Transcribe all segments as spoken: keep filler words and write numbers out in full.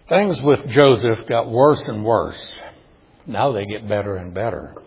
Things with Joseph got worse and worse. Now they get better and better.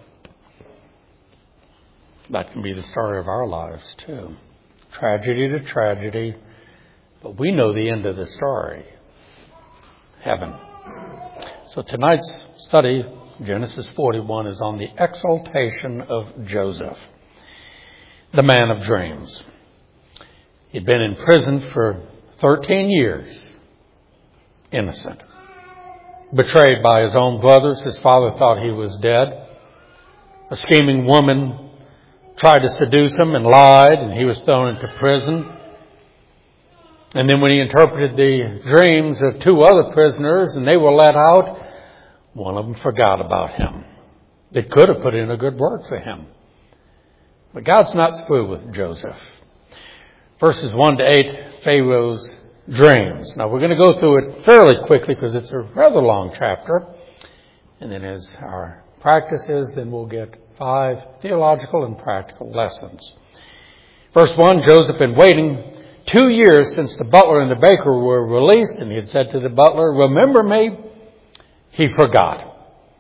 That can be the story of our lives too. Tragedy to tragedy. But we know the end of the story. Heaven. So tonight's study, Genesis forty-one, is on the exaltation of Joseph, the man of dreams. He'd been in prison for thirteen years. Innocent. Betrayed by his own brothers. His father thought he was dead. A scheming woman tried to seduce him and lied, and he was thrown into prison. And then when he interpreted the dreams of two other prisoners and they were let out, one of them forgot about him. They could have put in a good word for him. But God's not through with Joseph. Verses one to eight, Pharaoh's dreams. Now we're going to go through it fairly quickly because it's a rather long chapter. And then as our practice is, then we'll get five theological and practical lessons. Verse one, Joseph had been waiting two years since the butler and the baker were released, and he had said to the butler, "Remember me?" He forgot.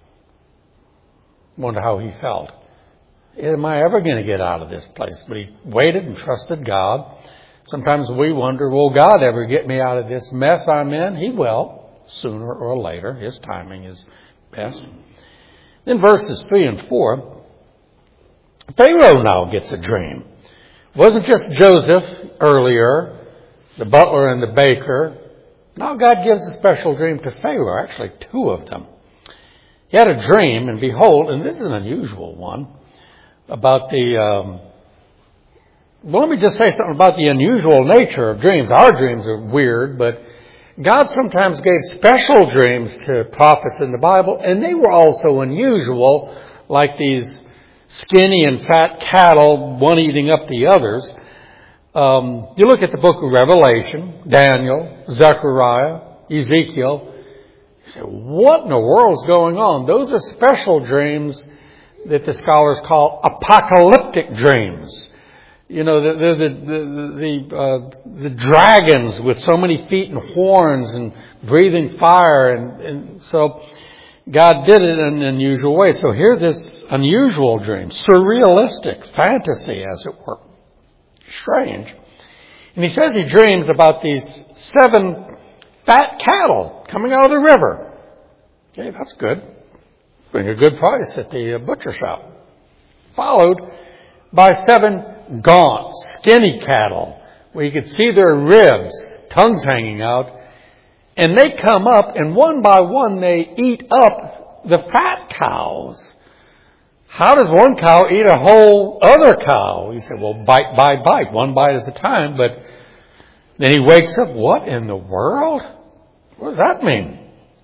Wonder how he felt. Am I ever going to get out of this place? But he waited and trusted God. Sometimes we wonder, will God ever get me out of this mess I'm in? He will, sooner or later. His timing is best. Then verses three and four, Pharaoh now gets a dream. It wasn't just Joseph earlier, the butler and the baker. Now God gives a special dream to Pharaoh, actually two of them. He had a dream, and behold, and this is an unusual one, about the... Um, Well, let me just say something about the unusual nature of dreams. Our dreams are weird, but God sometimes gave special dreams to prophets in the Bible, and they were also unusual, like these skinny and fat cattle, one eating up the others. Um, you look at the book of Revelation, Daniel, Zechariah, Ezekiel, you say, what in the world's going on? Those are special dreams that the scholars call apocalyptic dreams. You know, the the the the, uh, the dragons with so many feet and horns and breathing fire, and, and so God did it in an unusual way. So here, this unusual dream, surrealistic fantasy, as it were, strange. And he says he dreams about these seven fat cattle coming out of the river. Okay, that's good. Bring a good price at the butcher shop. Followed by seven gaunt, skinny cattle, where you could see their ribs, tongues hanging out, and they come up, and one by one they eat up the fat cows. How does one cow eat a whole other cow? You say, well, bite by bite, one bite at a time, but then he wakes up, what in the world? What does that mean?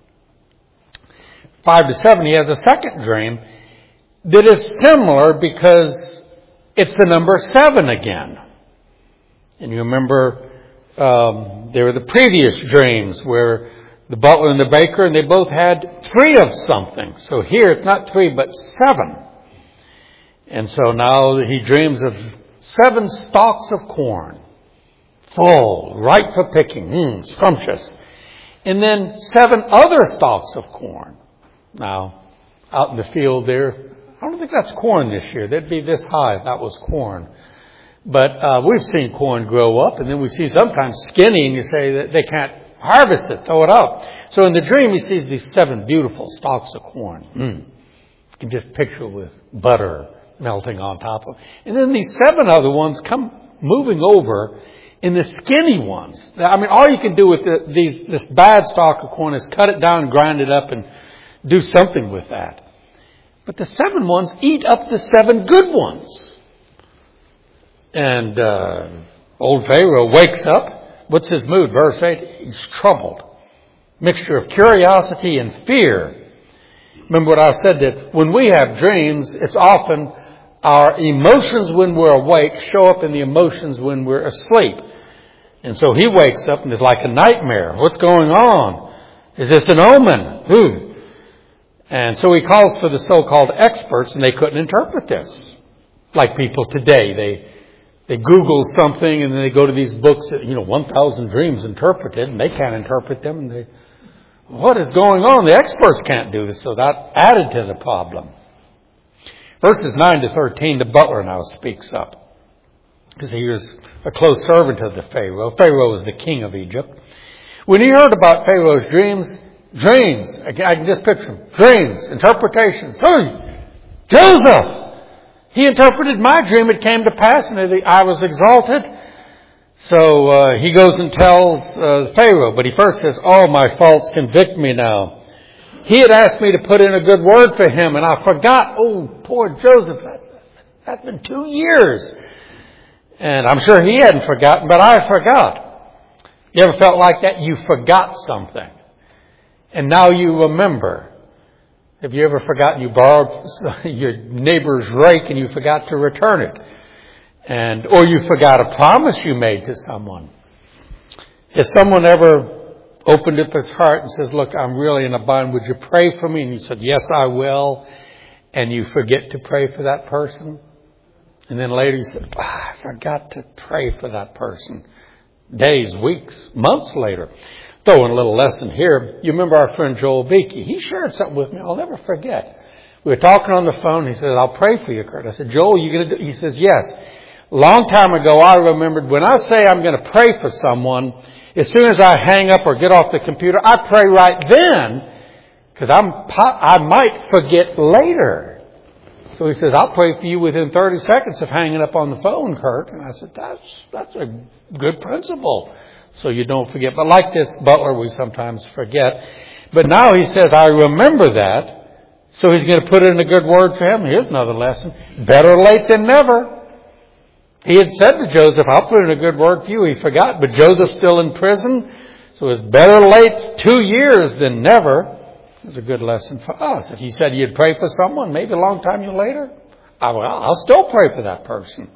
Five to seven, he has a second dream that is similar because it's the number seven again. And you remember um, there were the previous dreams where the butler and the baker, and they both had three of something. So here it's not three, but seven. And so now he dreams of seven stalks of corn, full, ripe for picking, mm, scrumptious. And then seven other stalks of corn. Now, out in the field there, I don't think that's corn this year. They'd be this high if that was corn. But uh, we've seen corn grow up, and then we see sometimes skinny, and you say that they can't harvest it, throw it out. So in the dream, he sees these seven beautiful stalks of corn. Mm. You can just picture with butter melting on top of it. And then these seven other ones come moving over in the skinny ones. I mean, all you can do with the, these this bad stalk of corn is cut it down, grind it up, and do something with that. But the seven ones eat up the seven good ones. And uh, old Pharaoh wakes up. What's his mood? Verse eight, he's troubled. Mixture of curiosity and fear. Remember what I said, that when we have dreams, it's often our emotions when we're awake show up in the emotions when we're asleep. And so he wakes up and it's like a nightmare. What's going on? Is this an omen? Ooh. And so he calls for the so-called experts, and they couldn't interpret this. Like people today, they they Google something, and then they go to these books that, you know, one thousand dreams interpreted, and they can't interpret them. And they, what is going on? The experts can't do this. So that added to the problem. Verses nine to thirteen, the butler now speaks up, because he was a close servant of the Pharaoh. Pharaoh was the king of Egypt. When he heard about Pharaoh's dreams, dreams, I can just picture him, dreams, interpretations. Hey, Joseph! He interpreted my dream. It came to pass, and I was exalted. So uh, he goes and tells uh, Pharaoh, but he first says, oh, my faults convict me now. He had asked me to put in a good word for him, and I forgot. Oh, poor Joseph. That's been two years. And I'm sure he hadn't forgotten, but I forgot. You ever felt like that? You forgot something, and now you remember. Have you ever forgotten you borrowed your neighbor's rake and you forgot to return it? And or you forgot a promise you made to someone. Has someone ever opened up his heart and says, look, I'm really in a bind. Would you pray for me? And you said, yes, I will. And you forget to pray for that person. And then later you said, oh, I forgot to pray for that person. Days, weeks, months later. Throw in a little lesson here. You remember our friend Joel Beakey. He shared something with me I'll never forget. We were talking on the phone. He said, I'll pray for you, Kurt. I said, Joel, you going to do? He says, yes. Long time ago, I remembered when I say I'm going to pray for someone, as soon as I hang up or get off the computer, I pray right then, because I'm I might forget later. So he says, I'll pray for you within thirty seconds of hanging up on the phone, Kurt. And I said, that's that's a good principle, so you don't forget. But like this butler, we sometimes forget. But now he says, I remember that, so he's going to put in a good word for him. Here's another lesson. Better late than never. He had said to Joseph, I'll put in a good word for you. He forgot, but Joseph's still in prison. So it's better late two years than never. It's a good lesson for us. If he said you'd pray for someone, maybe a long time later, I'll still pray for that person.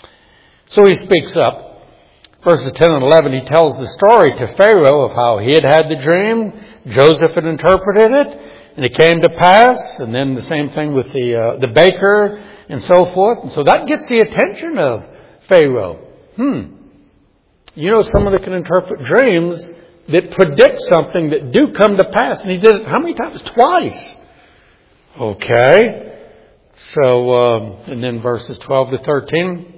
So he speaks up. Verses ten and eleven, he tells the story to Pharaoh of how he had had the dream. Joseph had interpreted it, and it came to pass. And then the same thing with the uh, the baker and so forth. And so that gets the attention of Pharaoh. Hmm. You know, someone that can interpret dreams that predict something that do come to pass. And he did it how many times? Twice. Okay. So, um, and then verses twelve to thirteen.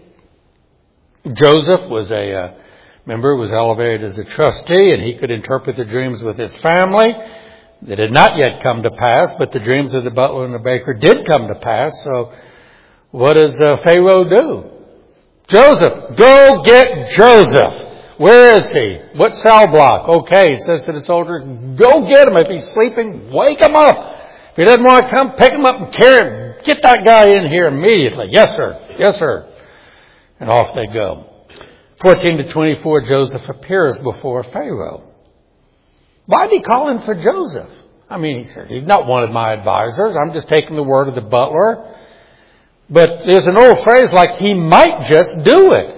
Joseph was a, uh, member, was elevated as a trustee, and he could interpret the dreams with his family. That had not yet come to pass, but the dreams of the butler and the baker did come to pass. So, what does uh, Pharaoh do? Joseph, go get Joseph. Where is he? What cell block? Okay, he says to the soldier, go get him. If he's sleeping, wake him up. If he doesn't want to come, pick him up and carry him. Get that guy in here immediately. Yes, sir. Yes, sir. And off they go. fourteen to twenty-four, Joseph appears before Pharaoh. Why did he call him for Joseph? I mean, he said, he's not one of my advisors. I'm just taking the word of the butler. But there's an old phrase like, he might just do it.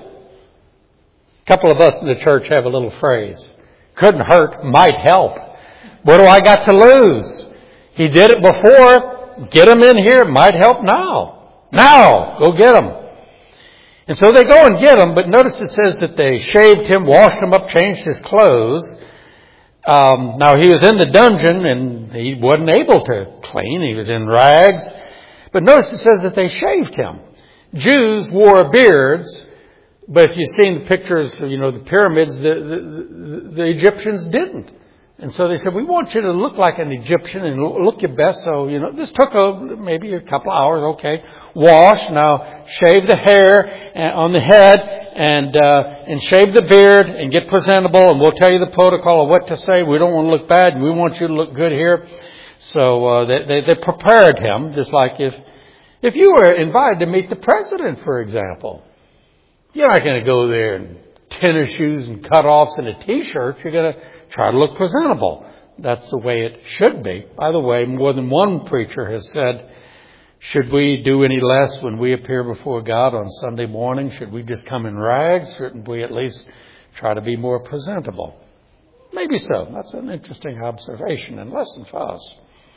A couple of us in the church have a little phrase. Couldn't hurt, might help. What do I got to lose? He did it before. Get him in here. Might help now. Now. Go get him. And so they go and get him. But notice it says that they shaved him, washed him up, changed his clothes. Um, now he was in the dungeon and he wasn't able to clean. He was in rags. But notice it says that they shaved him. Jews wore beards. But if you've seen the pictures, you know, the pyramids, the, the, the, the Egyptians didn't. And so they said, we want you to look like an Egyptian and look your best. So, you know, this took a, maybe a couple of hours. Okay. Wash. Now shave the hair on the head and, uh, and shave the beard and get presentable. And we'll tell you the protocol of what to say. We don't want to look bad. We want you to look good here. So, uh, they, they, they prepared him just like if, if you were invited to meet the president, for example. You're not going to go there in tennis shoes and cutoffs and a T-shirt. You're going to try to look presentable. That's the way it should be. By the way, more than one preacher has said, should we do any less when we appear before God on Sunday morning? Should we just come in rags? Shouldn't we at least try to be more presentable? Maybe so. That's an interesting observation and lesson for us.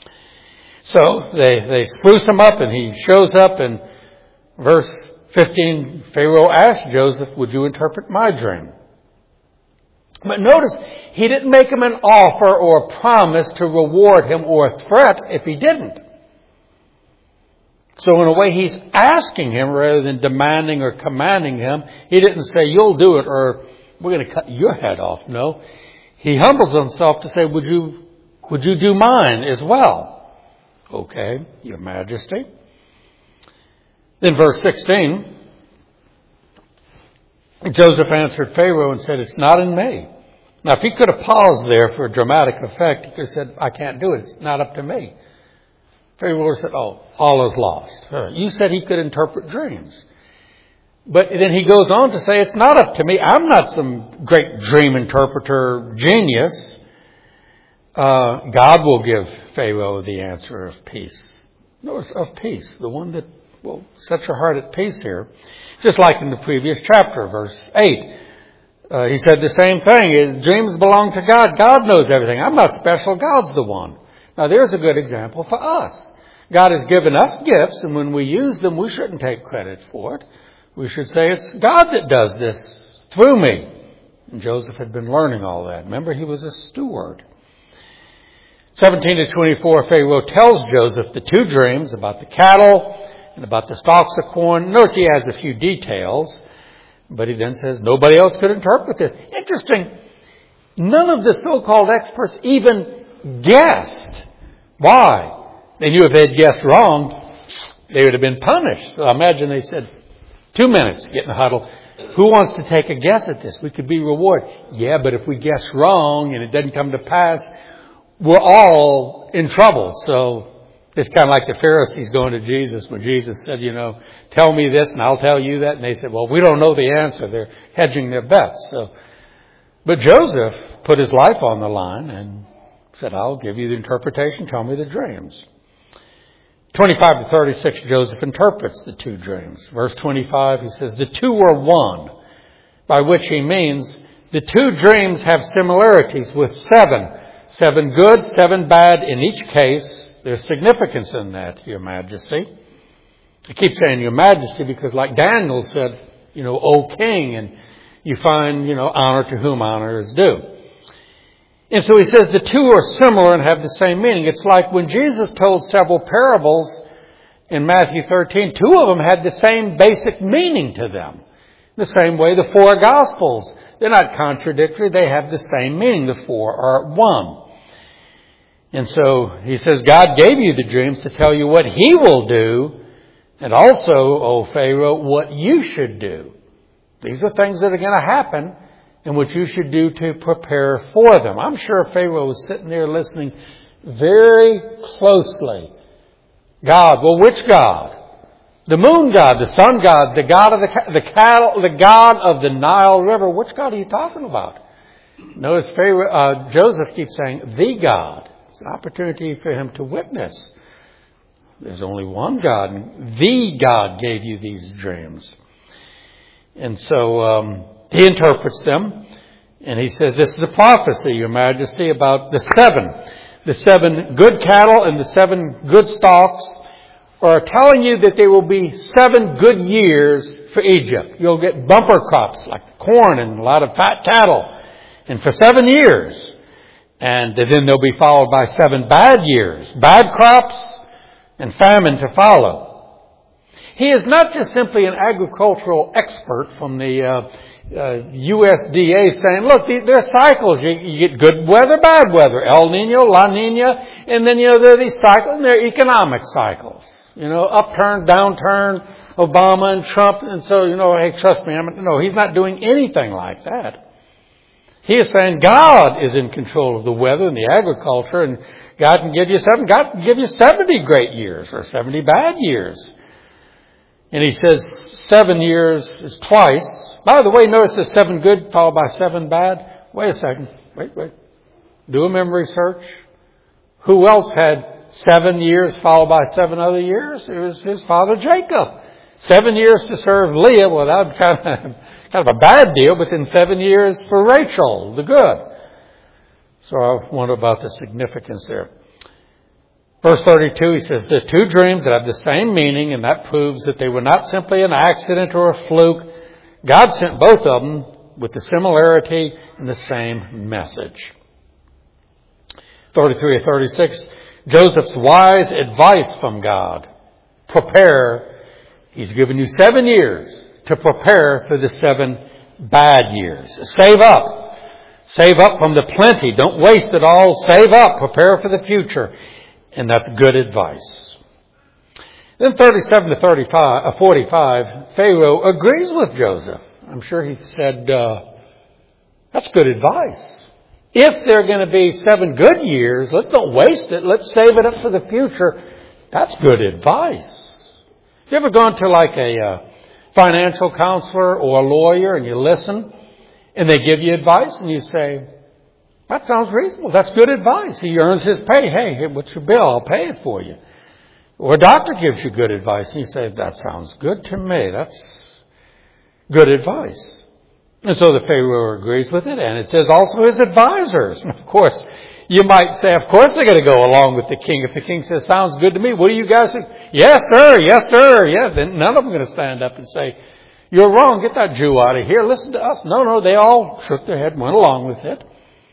So they, they spruce him up and he shows up in verse fifteen. Pharaoh asked Joseph, would you interpret my dream? But notice, he didn't make him an offer or a promise to reward him or a threat if he didn't. So in a way, he's asking him rather than demanding or commanding him. He didn't say, you'll do it or we're going to cut your head off. No. He humbles himself to say, would you, would you do mine as well? Okay, Your Majesty. Then verse sixteen, Joseph answered Pharaoh and said, it's not in me. Now, if he could have paused there for a dramatic effect, he could have said, I can't do it. It's not up to me. Pharaoh said, oh, all is lost. You said he could interpret dreams. But then he goes on to say, it's not up to me. I'm not some great dream interpreter genius. Uh, God will give Pharaoh the answer of peace. Notice, of peace, the one that will set your heart at peace here. Just like in the previous chapter, verse eight. Uh, he said the same thing. Dreams belong to God. God knows everything. I'm not special. God's the one. Now, there's a good example for us. God has given us gifts, and when we use them, we shouldn't take credit for it. We should say it's God that does this through me. And Joseph had been learning all that. Remember, he was a steward. seventeen to twenty-four, Pharaoh tells Joseph the two dreams about the cattle and about the stalks of corn. Notice he adds a few details, but he then says nobody else could interpret this. Interesting. None of the so-called experts even guessed. Why? They knew if they'd guessed wrong, they would have been punished. So I imagine they said, two minutes, get in the huddle. Who wants to take a guess at this? We could be rewarded. Yeah, but if we guess wrong and it doesn't come to pass, we're all in trouble. So it's kind of like the Pharisees going to Jesus when Jesus said, you know, tell me this and I'll tell you that. And they said, well, we don't know the answer. They're hedging their bets. So, but Joseph put his life on the line and said, I'll give you the interpretation. Tell me the dreams. twenty-five to thirty-six, Joseph interprets the two dreams. Verse twenty-five, he says, the two were one, by which he means the two dreams have similarities with seven. Seven good, seven bad in each case. There's significance in that, Your Majesty. I keep saying Your Majesty because like Daniel said, you know, O King, and you find, you know, honor to whom honor is due. And so he says the two are similar and have the same meaning. It's like when Jesus told several parables in Matthew thirteen, two of them had the same basic meaning to them. The same way the four Gospels, they're not contradictory, they have the same meaning. The four are one. And so he says, God gave you the dreams to tell you what He will do, and also, O Pharaoh, what you should do. These are things that are going to happen, and what you should do to prepare for them. I'm sure Pharaoh was sitting there listening very closely. God, well, which God? The moon god, the sun god, the god of the, the cattle, the god of the Nile River. Which God are you talking about? Notice Pharaoh, uh, Joseph keeps saying, the God. It's an opportunity for him to witness. There's only one God, and the God gave you these dreams. And so um, he interprets them, and he says, this is a prophecy, Your Majesty, about the seven. The seven good cattle and the seven good stalks are telling you that there will be seven good years for Egypt. You'll get bumper crops like corn and a lot of fat cattle. And for seven years. And then they'll be followed by seven bad years. Bad crops and famine to follow. He is not just simply an agricultural expert from the uh, uh, U S D A saying, look, there are cycles. You, you get good weather, bad weather. El Nino, La Nina. And then, you know, there are these cycles, and they're economic cycles. You know, upturn, downturn, Obama and Trump. And so, you know, hey, trust me. I'm, no, he's not doing anything like that. He is saying God is in control of the weather and the agriculture, and God can give you seven, God can give you seventy great years or seventy bad years. And he says seven years is twice. By the way, notice there's seven good followed by seven bad. Wait a second. Wait, wait. Do a memory search. Who else had seven years followed by seven other years? It was his father Jacob. Seven years to serve Leah. Well, that would kind of, kind of a bad deal, but then seven years for Rachel, the good. So I wonder about the significance there. Verse thirty-two, he says, there are two dreams that have the same meaning, and that proves that they were not simply an accident or a fluke. God sent both of them with the similarity and the same message. thirty-three to thirty-six, Joseph's wise advice from God. Prepare. He's given you seven years to prepare for the seven bad years. Save up. Save up from the plenty. Don't waste it all. Save up. Prepare for the future. And that's good advice. Then thirty-seven to thirty-five, uh, forty-five, Pharaoh agrees with Joseph. I'm sure he said, uh, that's good advice. If there are going to be seven good years, let's don't waste it. Let's save it up for the future. That's good advice. Have you ever gone to like a uh, financial counselor or a lawyer and you listen and they give you advice and you say, that sounds reasonable. That's good advice. He earns his pay. Hey, what's your bill? I'll pay it for you. Or a doctor gives you good advice and you say, that sounds good to me. That's good advice. And so the Pharaoh agrees with it. And it says also his advisors. And of course, you might say, of course they're going to go along with the king. If the king says, sounds good to me, what do you guys think? Yes, sir. Yes, sir. Yeah, then none of them are going to stand up and say, you're wrong. Get that Jew out of here. Listen to us. No, no, they all shook their head and went along with it.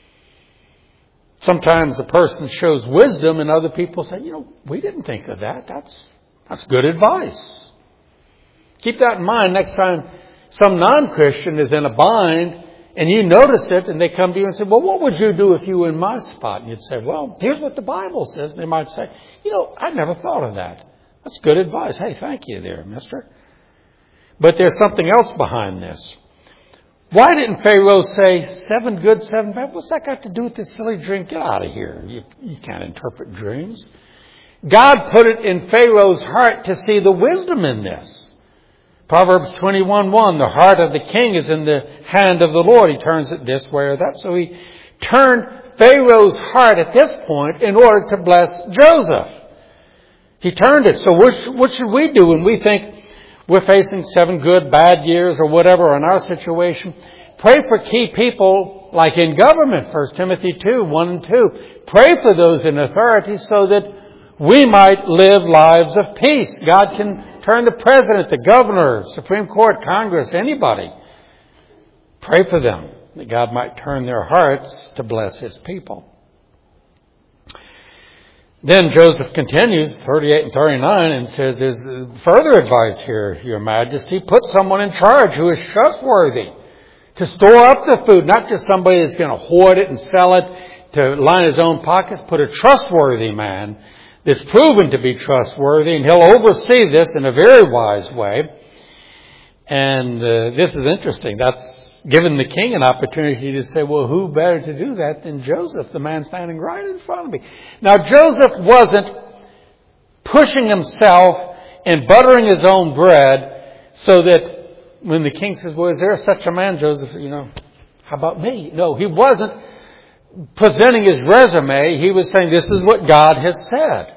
Sometimes a person shows wisdom and other people say, you know, we didn't think of that. That's, that's good advice. Keep that in mind next time some non-Christian is in a bind and you notice it and they come to you and say, well, what would you do if you were in my spot? And you'd say, well, here's what the Bible says. And they might say, you know, I never thought of that. That's good advice. Hey, thank you there, mister. But there's something else behind this. Why didn't Pharaoh say seven good, seven bad? What's that got to do with this silly dream? Get out of here. You, you can't interpret dreams. God put it in Pharaoh's heart to see the wisdom in this. Proverbs twenty-one one, the heart of the king is in the hand of the Lord. He turns it this way or that. So he turned Pharaoh's heart at this point in order to bless Joseph. He turned it. So what, what should we do when we think we're facing seven good, bad years or whatever in our situation? Pray for key people like in government, First Timothy two, one and two. Pray for those in authority so that we might live lives of peace. God can turn the president, the governor, Supreme Court, Congress, anybody. Pray for them that God might turn their hearts to bless His people. Then Joseph continues, thirty-eight and thirty-nine, and says there's further advice here, Your Majesty. Put someone in charge who is trustworthy to store up the food, not just somebody that's going to hoard it and sell it to line his own pockets. Put a trustworthy man that's proven to be trustworthy, and he'll oversee this in a very wise way. And uh, this is interesting. That's given the king an opportunity to say, well, who better to do that than Joseph, the man standing right in front of me? Now, Joseph wasn't pushing himself and buttering his own bread so that when the king says, well, is there such a man, Joseph, you know, how about me? No, he wasn't presenting his resume. He was saying, this is what God has said.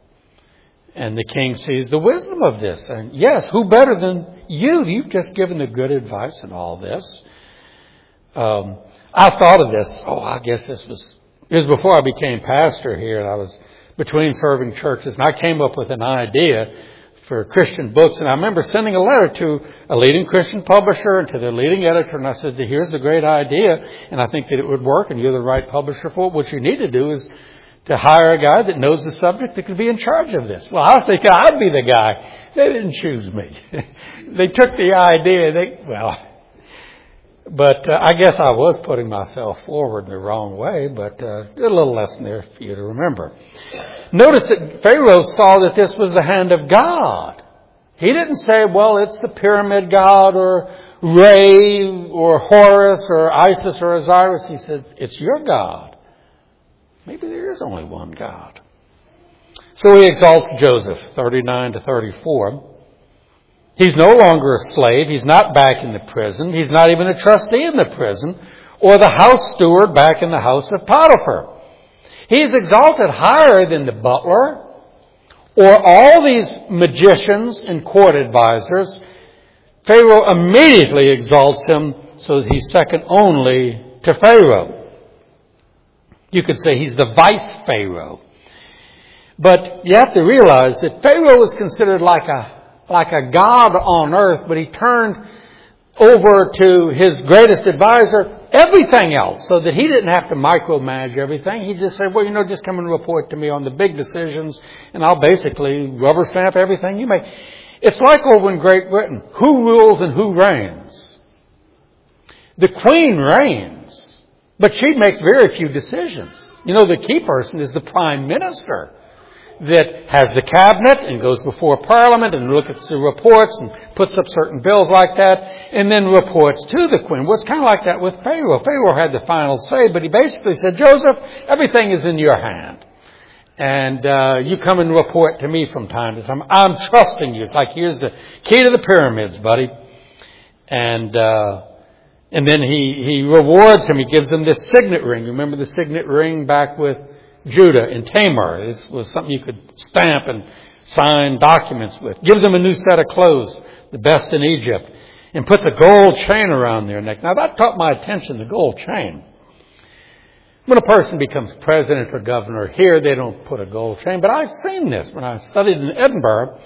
And the king sees the wisdom of this. And yes, who better than you? You've just given the good advice in all this. Um, I thought of this. Oh, I guess this was, it was before I became pastor here. And I was between serving churches. And I came up with an idea for Christian books. And I remember sending a letter to a leading Christian publisher and to their leading editor. And I said, here's a great idea. And I think that it would work. And you're the right publisher for it. What you need to do is to hire a guy that knows the subject that could be in charge of this. Well, I was thinking I'd be the guy. They didn't choose me. They took the idea. They, well, but uh, I guess I was putting myself forward in the wrong way, but uh, a little lesson there for you to remember. Notice that Pharaoh saw that this was the hand of God. He didn't say, well, it's the pyramid god or Ray or Horus or Isis or Osiris. He said, it's your God. Maybe there is only one God. So he exalts Joseph, thirty-nine to thirty-four. He's no longer a slave. He's not back in the prison. He's not even a trustee in the prison or the house steward back in the house of Potiphar. He's exalted higher than the butler or all these magicians and court advisors. Pharaoh immediately exalts him so that he's second only to Pharaoh. You could say he's the vice Pharaoh. But you have to realize that Pharaoh was considered like a, like a god on earth, but he turned over to his greatest advisor everything else, so that he didn't have to micromanage everything. He just said, well, you know, just come and report to me on the big decisions, and I'll basically rubber stamp everything you make. It's like over in Great Britain. Who rules and who reigns? The Queen reigns, but she makes very few decisions. You know, the key person is the Prime Minister, that has the cabinet and goes before Parliament and looks at the reports and puts up certain bills like that and then reports to the Queen. Well, it's kind of like that with Pharaoh. Pharaoh had the final say, but he basically said, Joseph, everything is in your hand. And uh, you come and report to me from time to time. I'm trusting you. It's like, here's the key to the pyramids, buddy. And uh, and then he, he rewards him. He gives him this signet ring. Remember the signet ring back with Judah and Tamar? This was something you could stamp and sign documents with. Gives them a new set of clothes, the best in Egypt, and puts a gold chain around their neck. Now that caught my attention, the gold chain. When a person becomes president or governor here, they don't put a gold chain. But I've seen this. When I studied in Edinburgh,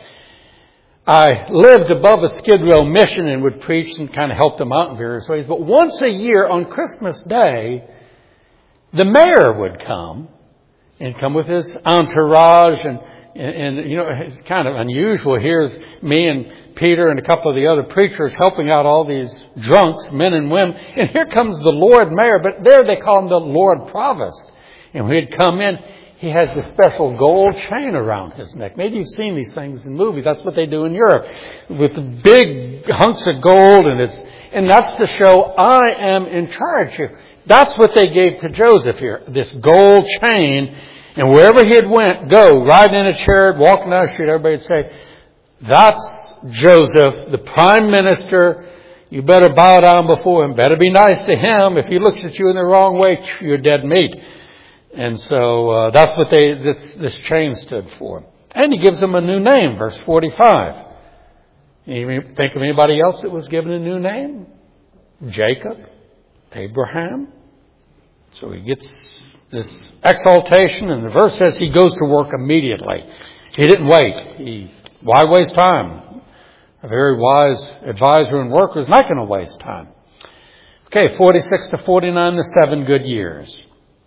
I lived above a Skid Row mission and would preach and kind of help them out in various ways. But once a year on Christmas Day, the mayor would come and come with his entourage. And, and, and, you know, it's kind of unusual. Here's me and Peter and a couple of the other preachers helping out all these drunks, men and women. And here comes the Lord Mayor, but there they call him the Lord Provost. And when he'd come in, he has this special gold chain around his neck. Maybe you've seen these things in movies. That's what they do in Europe, with the big hunks of gold. And it's, and that's to show I am in charge here. That's what they gave to Joseph here, this gold chain. And wherever he had went, go, ride in a chariot, walk down the street, everybody would say, that's Joseph, the Prime Minister. You better bow down before him. Better be nice to him. If he looks at you in the wrong way, you're dead meat. And so uh, that's what they this, this chain stood for. And he gives them a new name, verse forty-five. You think of anybody else that was given a new name? Jacob, Abraham. So he gets this exaltation, and the verse says he goes to work immediately. He didn't wait. He Why waste time? A very wise advisor and worker is not going to waste time. Okay, forty-six to forty-nine, the seven good years.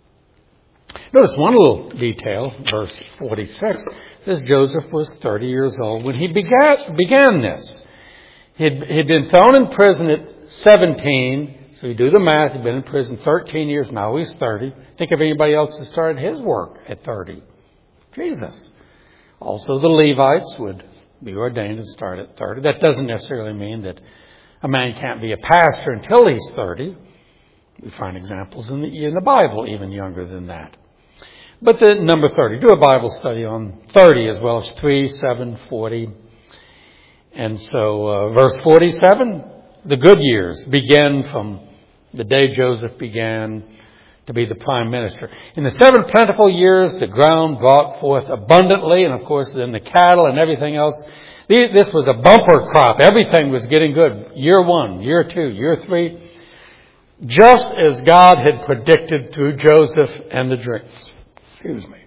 Notice one little detail, verse forty-six. It says Joseph was thirty years old when he began, began this. He'd, he'd been thrown in prison at seventeen. So you do the math. He'd been in prison thirteen years. Now he's thirty. Think of anybody else that started his work at thirty. Jesus. Also, the Levites would be ordained and start at thirty. That doesn't necessarily mean that a man can't be a pastor until he's thirty. We find examples in the, in the Bible even younger than that. But the number thirty, do a Bible study on thirty as well as three, seven, forty. And so uh, verse forty-seven, the good years began from the day Joseph began to be the prime minister. In the seven plentiful years, the ground brought forth abundantly, and of course then the cattle and everything else. This was a bumper crop. Everything was getting good. Year one, year two, year three. Just as God had predicted through Joseph and the dreams. Excuse me.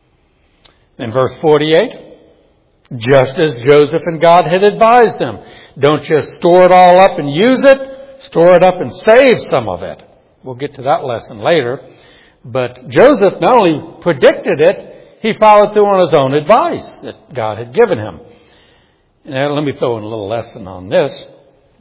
In verse forty-eight, just as Joseph and God had advised them. Don't just store it all up and use it. Store it up and save some of it. We'll get to that lesson later. But Joseph not only predicted it, he followed through on his own advice that God had given him. And let me throw in a little lesson on this.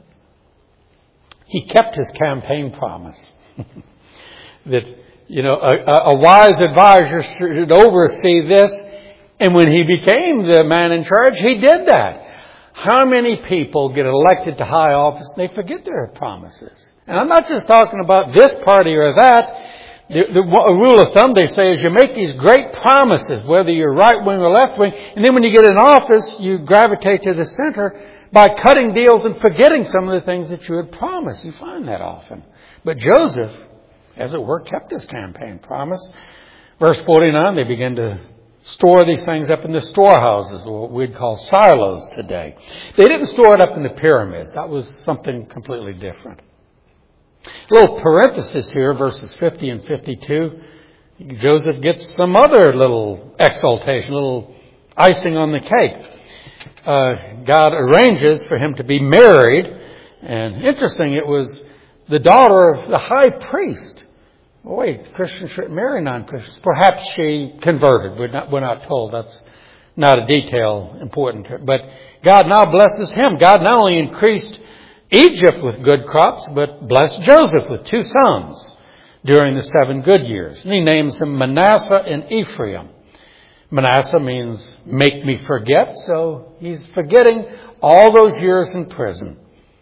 He kept his campaign promise. That, you know, a, a wise advisor should oversee this. And when he became the man in charge, he did that. How many people get elected to high office and they forget their promises? And I'm not just talking about this party or that. The, the a rule of thumb they say is you make these great promises, whether you're right wing or left wing, and then when you get in office, you gravitate to the center by cutting deals and forgetting some of the things that you had promised. You find that often. But Joseph, as it were, kept his campaign promise. Verse forty-nine, they began to store these things up in the storehouses, or what we'd call silos today. They didn't store it up in the pyramids. That was something completely different. A little parenthesis here, verses fifty and fifty-two. Joseph gets some other little exaltation, little icing on the cake. Uh, God arranges for him to be married And interesting, it was the daughter of the high priest. Well, wait, Christians shouldn't marry non-Christians. Perhaps she converted. We're not, we're not told. That's not a detail important. But God now blesses him. God not only increased Egypt with good crops, but blessed Joseph with two sons during the seven good years. And he names them Manasseh and Ephraim. Manasseh means make me forget, so he's forgetting all those years in prison.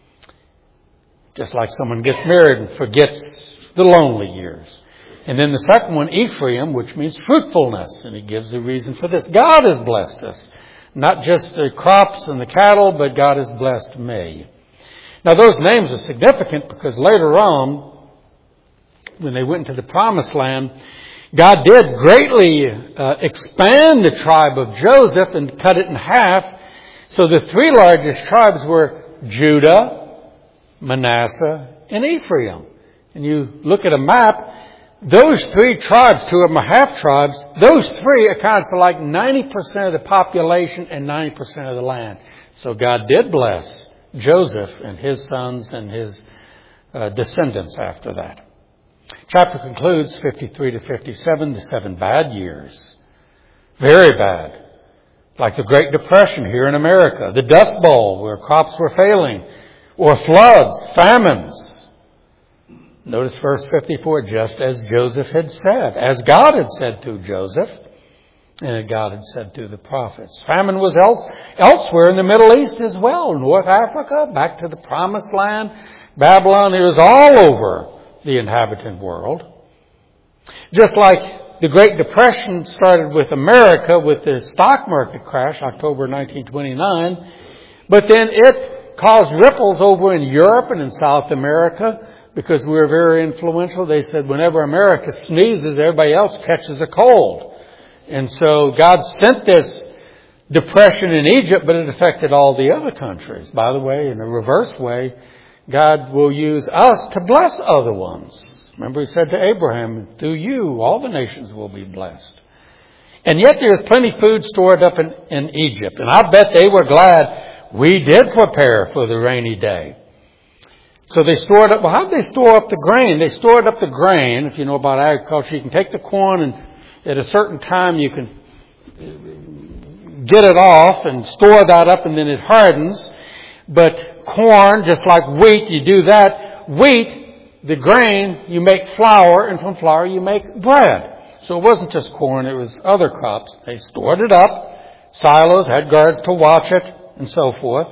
Just like someone gets married and forgets the lonely years. And then the second one, Ephraim, which means fruitfulness. And he gives the reason for this. God has blessed us. Not just the crops and the cattle, but God has blessed me. Now those names are significant because later on, when they went into the promised land, God did greatly uh, expand the tribe of Joseph and cut it in half. So the three largest tribes were Judah, Manasseh, and Ephraim. And you look at a map, those three tribes, two of them are half tribes, those three account for like ninety percent of the population and ninety percent of the land. So God did bless Joseph and his sons and his uh, descendants after that. Chapter concludes fifty-three to fifty-seven, the seven bad years. Very bad. Like the Great Depression here in America, the Dust Bowl where crops were failing, or floods, famines. Notice verse fifty-four, just as Joseph had said, as God had said through Joseph, and God had said through the prophets. Famine was else, elsewhere in the Middle East as well, North Africa, back to the Promised Land, Babylon. It was all over the inhabited world. Just like the Great Depression started with America with the stock market crash, October nineteen twenty-nine, but then it caused ripples over in Europe and in South America because we were very influential. They said whenever America sneezes, everybody else catches a cold. And so God sent this depression in Egypt, but it affected all the other countries. By the way, in a reverse way, God will use us to bless other ones. Remember he said to Abraham, through you, all the nations will be blessed. And yet there's plenty of food stored up in, in Egypt. And I bet they were glad we did prepare for the rainy day. So they stored up, well, how did they store up the grain? They stored up the grain. If you know about agriculture, you can take the corn and at a certain time you can get it off and store that up and then it hardens. But corn, just like wheat, you do that. Wheat, the grain, you make flour, and from flour you make bread. So it wasn't just corn, it was other crops. They stored it up. Silos had guards to watch it, and so forth.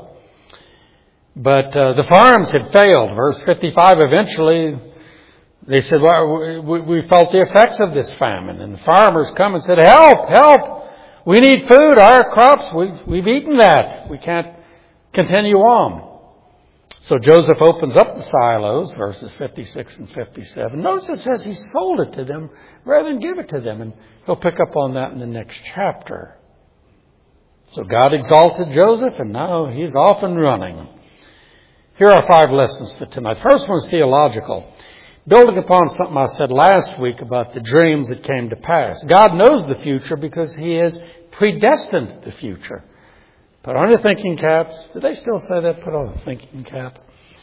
But uh, the farms had failed. Verse fifty-five, eventually, they said, well, we, we felt the effects of this famine. And the farmers come and said, help, help. We need food. Our crops, we've, we've eaten that. We can't continue on. So Joseph opens up the silos, verses fifty-six and fifty-seven. Notice it says he sold it to them rather than give it to them. And he'll pick up on that in the next chapter. So God exalted Joseph, and now he's off and running. Here are five lessons for tonight. First one is theological. Building upon something I said last week about the dreams that came to pass. God knows the future because he has predestined the future. Put on your thinking caps. Do they still say that? Put on a thinking cap.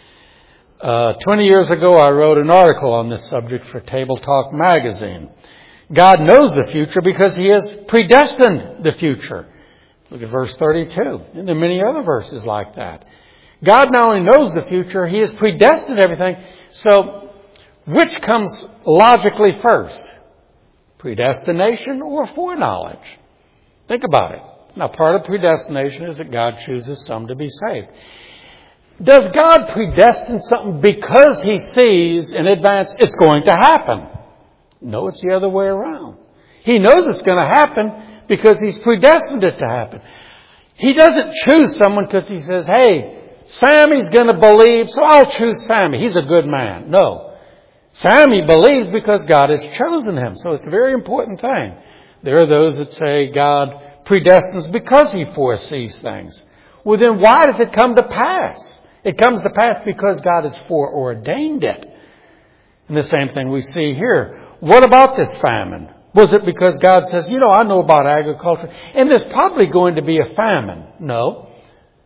Uh, twenty years ago, I wrote an article on this subject for Table Talk magazine. God knows the future because he has predestined the future. Look at verse thirty-two. And there are many other verses like that. God not only knows the future, he has predestined everything. So, which comes logically first? Predestination or foreknowledge? Think about it. Now, part of predestination is that God chooses some to be saved. Does God predestine something because he sees in advance it's going to happen? No, it's the other way around. He knows it's going to happen because he's predestined it to happen. He doesn't choose someone because he says, hey, Sammy's going to believe, so I'll choose Sammy. He's a good man. No. Sammy believes because God has chosen him. So it's a very important thing. There are those that say God predestines because he foresees things. Well, then why does it come to pass? It comes to pass because God has foreordained it. And the same thing we see here. What about this famine? Was it because God says, you know, I know about agriculture, and there's probably going to be a famine? No.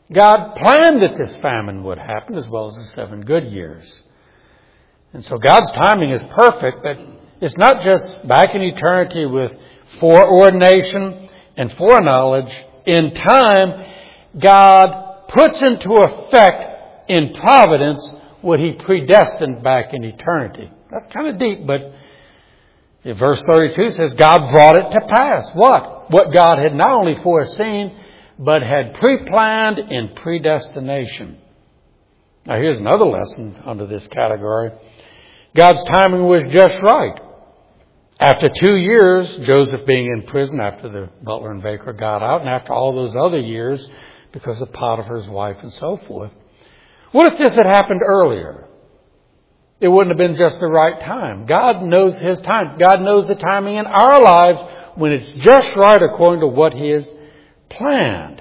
God planned that this famine would happen as well as the seven good years. And so God's timing is perfect, but it's not just back in eternity with foreordination and foreknowledge. In time, God puts into effect in providence what He predestined back in eternity. That's kind of deep, but verse thirty-two says God brought it to pass. What? What God had not only foreseen, but had pre-planned in predestination. Now here's another lesson under this category. God's timing was just right. After two years, Joseph being in prison after the butler and baker got out, and after all those other years because of Potiphar's wife and so forth. What if this had happened earlier? It wouldn't have been just the right time. God knows His time. God knows the timing in our lives when it's just right according to what He has planned.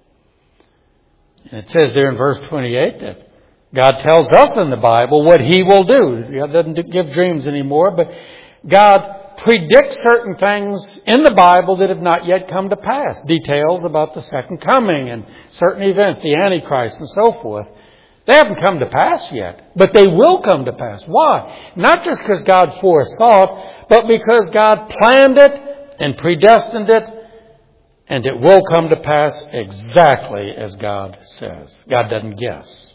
And it says there in verse twenty-eight that God tells us in the Bible what He will do. God doesn't give dreams anymore, but God predicts certain things in the Bible that have not yet come to pass. Details about the second coming and certain events, the Antichrist and so forth. They haven't come to pass yet, but they will come to pass. Why? Not just because God foresaw it, but because God planned it and predestined it, and it will come to pass exactly as God says. God doesn't guess.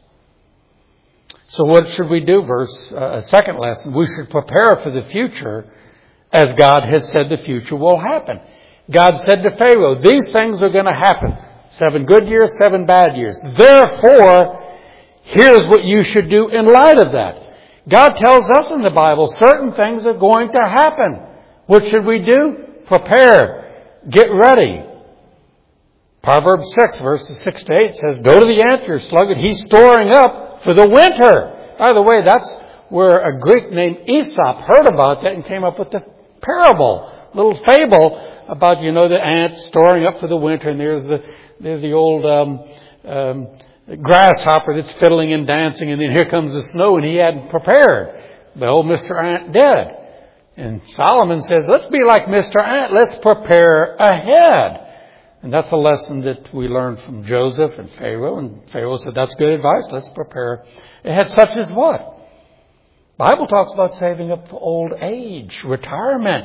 So what should we do? Verse, uh, a second lesson, we should prepare for the future as God has said the future will happen. God said to Pharaoh, these things are going to happen. Seven good years, seven bad years. Therefore, here's what you should do in light of that. God tells us in the Bible certain things are going to happen. What should we do? Prepare. Get ready. Proverbs six, verses six to eight says, go to the ant, you're sluggard. He's storing up for the winter. By the way, that's where a Greek named Aesop heard about that and came up with the parable, little fable about, you know, the ant storing up for the winter. And there's the, there's the old, um, um, grasshopper that's fiddling and dancing, and then here comes the snow, and he hadn't prepared. But old Mister Ant did. And Solomon says, let's be like Mister Ant. Let's prepare ahead. And that's a lesson that we learned from Joseph and Pharaoh. And Pharaoh said, that's good advice. Let's prepare ahead. Such as what? The Bible talks about saving up for old age, retirement.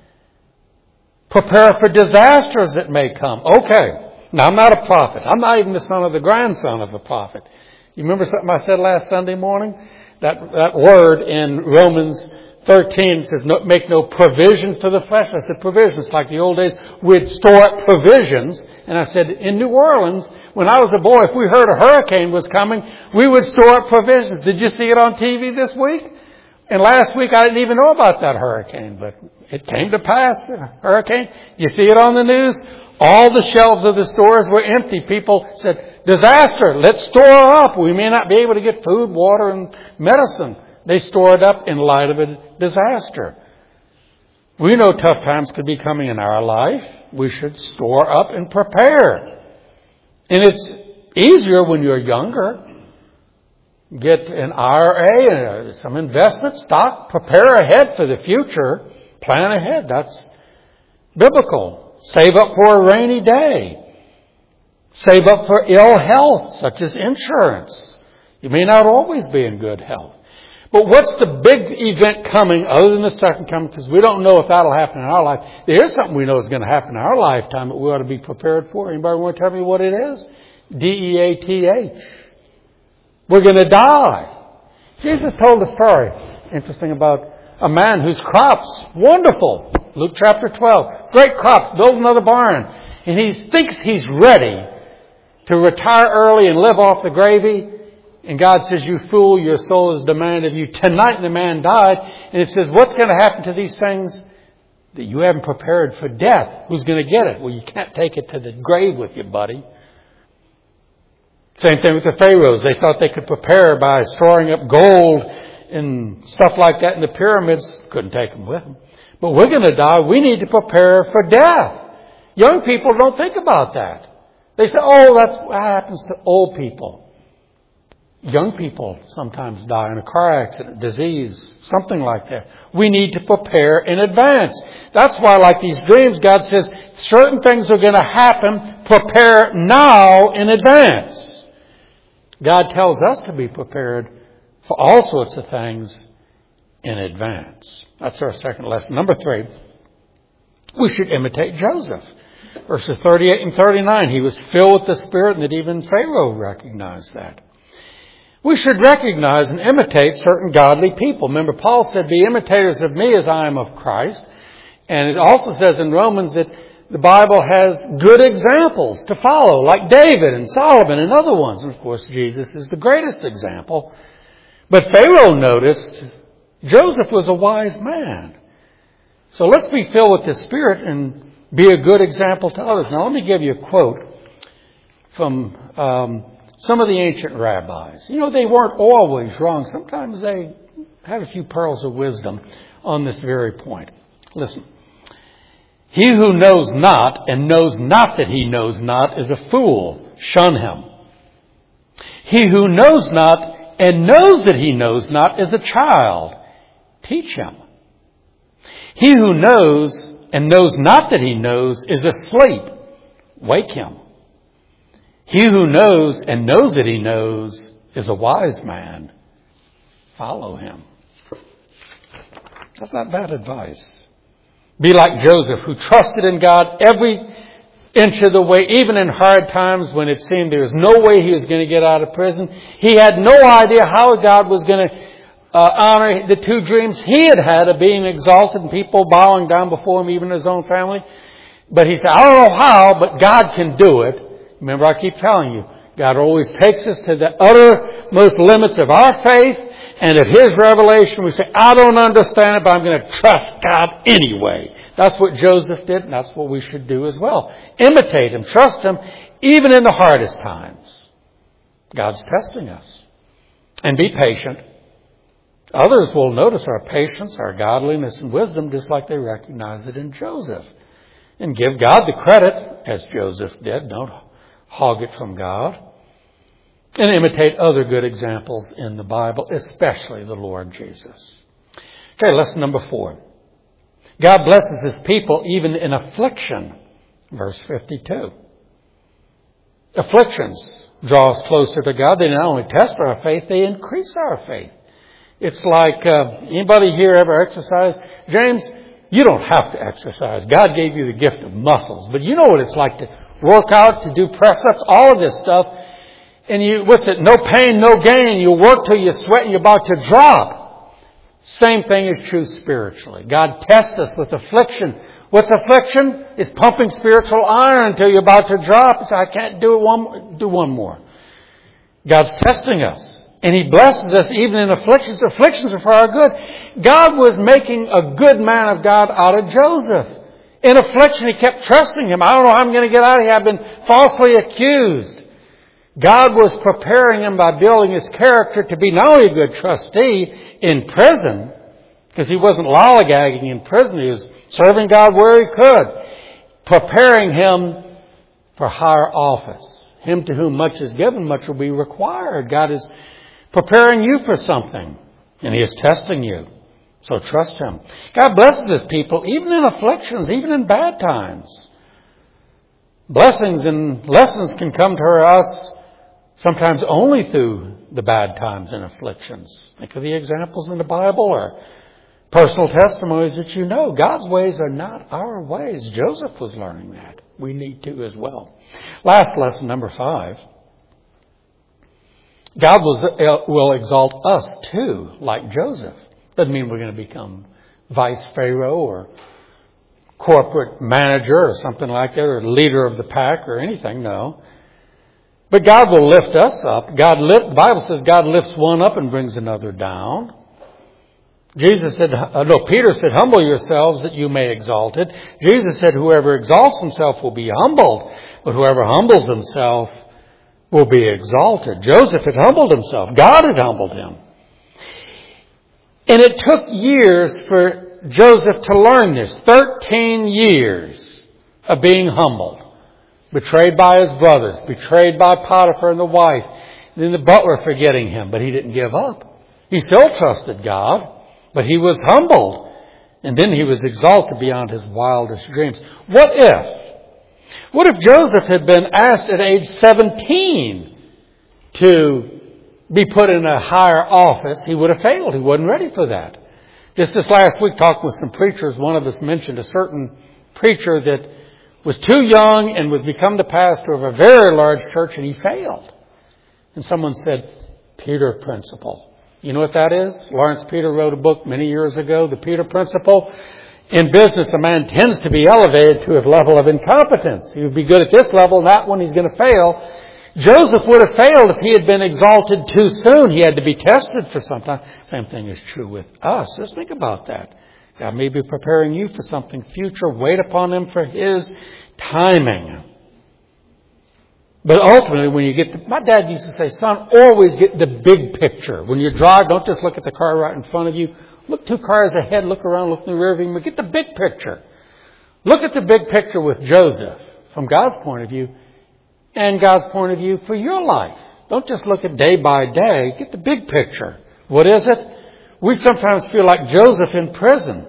Prepare for disasters that may come. Okay. Now, I'm not a prophet. I'm not even the son of the grandson of a prophet. You remember something I said last Sunday morning? That that word in Romans thirteen says, no, make no provision for the flesh. I said provisions. Like the old days, we'd store up provisions. And I said, in New Orleans, when I was a boy, if we heard a hurricane was coming, we would store up provisions. Did you see it on T V this week? And last week, I didn't even know about that hurricane, but it came to pass, a hurricane. You see it on the news? All the shelves of the stores were empty. People said, disaster, let's store up. We may not be able to get food, water, and medicine. They stored up in light of a disaster. We know tough times could be coming in our life. We should store up and prepare. And it's easier when you're younger. Get an I R A and some investment stock. Prepare ahead for the future. Plan ahead. That's biblical. Save up for a rainy day. Save up for ill health, such as insurance. You may not always be in good health. But what's the big event coming other than the second coming? Because we don't know if that'll happen in our life. There is something we know is going to happen in our lifetime that we ought to be prepared for. Anybody want to tell me what it is? D E A T H. We're going to die. Jesus told a story, interesting, about a man whose crops, wonderful. Luke chapter twelve. Great crops. Build another barn. And he thinks he's ready to retire early and live off the gravy. And God says, you fool, your soul is demanded of you. Tonight the man died. And it says, what's going to happen to these things that you haven't prepared for death? Who's going to get it? Well, you can't take it to the grave with you, buddy. Same thing with the Pharaohs. They thought they could prepare by storing up gold and stuff like that in the pyramids. Couldn't take them with them. But we're going to die. We need to prepare for death. Young people don't think about that. They say, oh, that's what happens to old people. Young people sometimes die in a car accident, disease, something like that. We need to prepare in advance. That's why, like these dreams, God says certain things are going to happen. Prepare now in advance. God tells us to be prepared for all sorts of things in advance. That's our second lesson. Number three, we should imitate Joseph. Verses thirty-eight and thirty-nine, he was filled with the Spirit, and that even Pharaoh recognized that. We should recognize and imitate certain godly people. Remember, Paul said, be imitators of me as I am of Christ. And it also says in Romans that the Bible has good examples to follow, like David and Solomon and other ones. And of course, Jesus is the greatest example. But Pharaoh noticed Joseph was a wise man. So let's be filled with the Spirit and be a good example to others. Now, let me give you a quote from um, some of the ancient rabbis. You know, they weren't always wrong. Sometimes they had a few pearls of wisdom on this very point. Listen. He who knows not and knows not that he knows not is a fool. Shun him. He who knows not and knows that he knows not is a child. Teach him. He who knows and knows not that he knows is asleep. Wake him. He who knows and knows that he knows is a wise man. Follow him. That's not bad advice. Be like Joseph, who trusted in God every inch of the way, even in hard times when it seemed there was no way he was going to get out of prison. He had no idea how God was going to uh, honor the two dreams he had had of being exalted and people bowing down before him, even his own family. But he said, I don't know how, but God can do it. Remember, I keep telling you, God always takes us to the uttermost limits of our faith and of His revelation. We say, I don't understand it, but I'm going to trust God anyway. That's what Joseph did, and that's what we should do as well. Imitate Him, trust Him, even in the hardest times. God's testing us. And be patient. Others will notice our patience, our godliness, and wisdom, just like they recognize it in Joseph. And give God the credit, as Joseph did. Don't hog it from God. And imitate other good examples in the Bible, especially the Lord Jesus. Okay, lesson number four. God blesses His people even in affliction. Verse fifty-two. Afflictions draw us closer to God. They not only test our faith, they increase our faith. It's like, uh, anybody here ever exercise? James, you don't have to exercise. God gave you the gift of muscles. But you know what it's like to work out, to do press-ups, all of this stuff. And you, what's it? No pain, no gain. You work till you sweat and you're about to drop. Same thing is true spiritually. God tests us with affliction. What's affliction? It's pumping spiritual iron until you're about to drop. So I can't do it one, do one more. God's testing us. And He blesses us even in afflictions. Afflictions are for our good. God was making a good man of God out of Joseph. In affliction, he kept trusting Him. I don't know how I'm going to get out of here. I've been falsely accused. God was preparing him by building his character to be not only a good trustee in prison, because he wasn't lollygagging in prison. He was serving God where he could. Preparing him for higher office. Him to whom much is given, much will be required. God is preparing you for something. And He is testing you. So trust Him. God blesses His people even in afflictions, even in bad times. Blessings and lessons can come to us sometimes only through the bad times and afflictions. Think of the examples in the Bible or personal testimonies that you know. God's ways are not our ways. Joseph was learning that. We need to as well. Last lesson, number five. God will, will exalt us too, like Joseph. Doesn't mean we're going to become vice pharaoh or corporate manager or something like that, or leader of the pack or anything. No. But God will lift us up. God lift, the Bible says God lifts one up and brings another down. Jesus said, uh, no, Peter said, humble yourselves that you may exalt it. Jesus said, whoever exalts himself will be humbled, but whoever humbles himself will be exalted. Joseph had humbled himself. God had humbled him. And it took years for Joseph to learn this. Thirteen years of being humbled. Betrayed by his brothers. Betrayed by Potiphar and the wife. Then the butler forgetting him, but he didn't give up. He still trusted God, but he was humbled. And then he was exalted beyond his wildest dreams. What if? What if Joseph had been asked at age seventeen to be put in a higher office? He would have failed. He wasn't ready for that. Just this last week, talking with some preachers, one of us mentioned a certain preacher that was too young and was become the pastor of a very large church, and he failed. And someone said, Peter Principle. You know what that is? Lawrence Peter wrote a book many years ago, The Peter Principle. In business, a man tends to be elevated to his level of incompetence. He would be good at this level, and that one he's going to fail. Joseph would have failed if he had been exalted too soon. He had to be tested for some time. Same thing is true with us. Just think about that. God may be preparing you for something future. Wait upon Him for His timing. But ultimately, when you get to, my dad used to say, son, always get the big picture. When you drive, don't just look at the car right in front of you. Look two cars ahead, look around, look in the rear view mirror. Get the big picture. Look at the big picture with Joseph from God's point of view and God's point of view for your life. Don't just look at day by day. Get the big picture. What is it? We sometimes feel like Joseph in prison.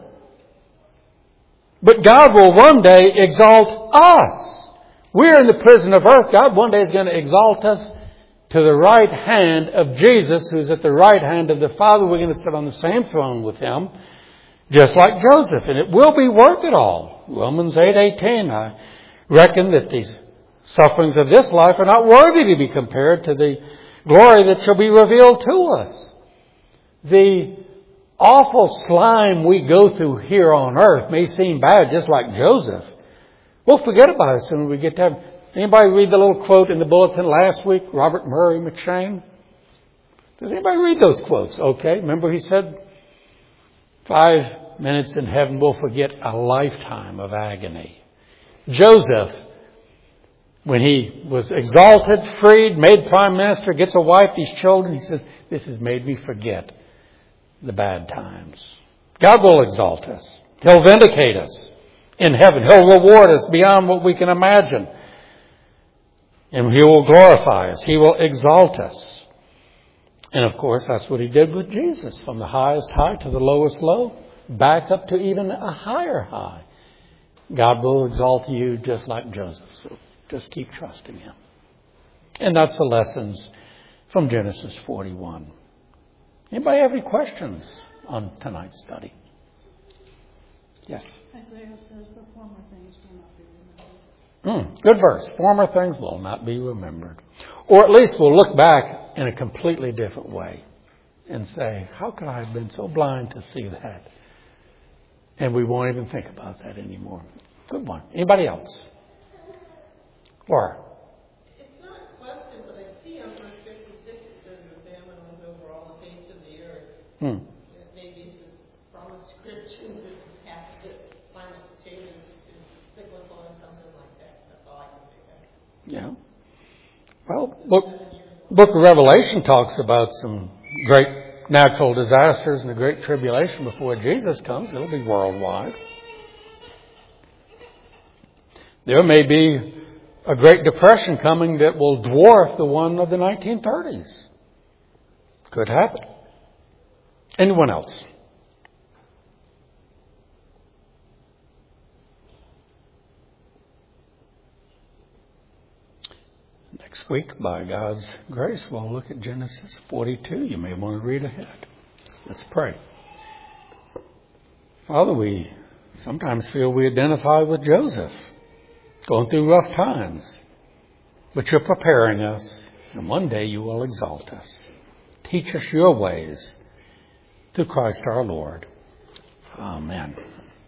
But God will one day exalt us. We're in the prison of earth. God one day is going to exalt us to the right hand of Jesus, who's at the right hand of the Father. We're going to sit on the same throne with Him, just like Joseph. And it will be worth it all. Romans eight eighteen, I reckon that these sufferings of this life are not worthy to be compared to the glory that shall be revealed to us. The awful slime we go through here on earth may seem bad, just like Joseph. We'll forget about it as soon as we get to heaven. Anybody read the little quote in the bulletin last week? Robert Murray McShane? Does anybody read those quotes? Okay. Remember he said, five minutes in heaven will forget a lifetime of agony. Joseph, when he was exalted, freed, made prime minister, gets a wife, these children, he says, this has made me forget the bad times. God will exalt us. He'll vindicate us in heaven. He'll reward us beyond what we can imagine. And He will glorify us. He will exalt us. And of course, that's what He did with Jesus. From the highest high to the lowest low, back up to even a higher high. God will exalt you just like Joseph. So just keep trusting Him. And that's the lessons from Genesis forty-one. Anybody have any questions on tonight's study? Yes? Isaiah says the former things will not be remembered. Mm, good verse. Former things will not be remembered. Or at least we'll look back in a completely different way and say, how could I have been so blind to see that? And we won't even think about that anymore. Good one. Anybody else? Laura? It's not a question, but I see on verse fifty-six it says the famine went over all the face of the earth. Hmm. Maybe it's a promise to Christians that have to climate change is cyclical or something like that. That's all I can think of. Yeah. Well, book, book of Revelation talks about some great natural disasters and the great tribulation before Jesus comes. It'll be worldwide. There may be a Great Depression coming that will dwarf the one of the nineteen thirties. Could happen. Anyone else? Next week, by God's grace, we'll look at Genesis forty-two. You may want to read ahead. Let's pray. Father, we sometimes feel we identify with Joseph, going through rough times. But you're preparing us, and one day you will exalt us. Teach us your ways through Christ our Lord. Amen.